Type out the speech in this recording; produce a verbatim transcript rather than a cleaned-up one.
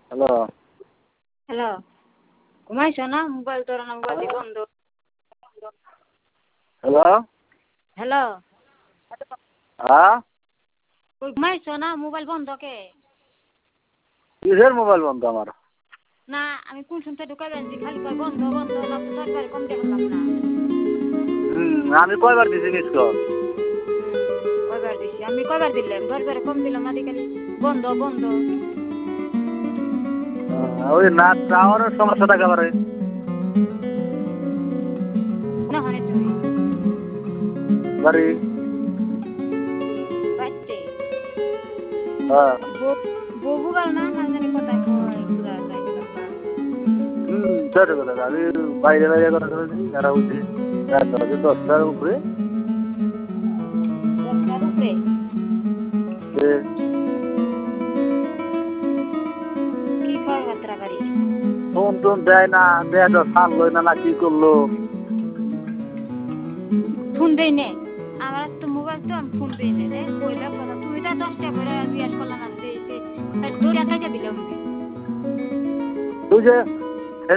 hello hello ঘুমাইছো না mobile তোর না মোবাইল বন্ধ হ্যালো হ্যালো হ্যাঁ ঘুমাইছো না মোবাইল বন্ধ কে কিসের মোবাইল বন্ধ আমার না আমি কোন শুনতে ঢুকাই যাচ্ছি খালি কয় বন্ধ বন্ধ না দরকার কম দেখলাম না হুম আমি কয়বার দিছি মিস কল কয়বার দিছি আমি কয়বার দিলাম দরকার কম দিলাম না খালি বন্ধ বন্ধ ওই না টাওয়ারের সমস্যাটা একেবারে না হয় তুমি বাড়ি বাইতে হ্যাঁ ববু গাল না না জানি কথা কয় পুরা যাইতে লাগবা হুম সেটা কথা আমি বাইরে বাইরে কথা বলছি যারা উঠি রাত বাজে দশটার উপরে দশটার উপরে কি কয় মাত্রা বাড়ি ফোন টোন দেয় না দেয় তো ছাড়লো না না কি করলো ফোন দেই নে আমার তো মোবাইল তো আমি ফোন দেই নে রে কইলা কথা তুমি তো দশটা করে জিজ্ঞাসা করলা না দেই দে দুই টাকা দিলাম তুই যে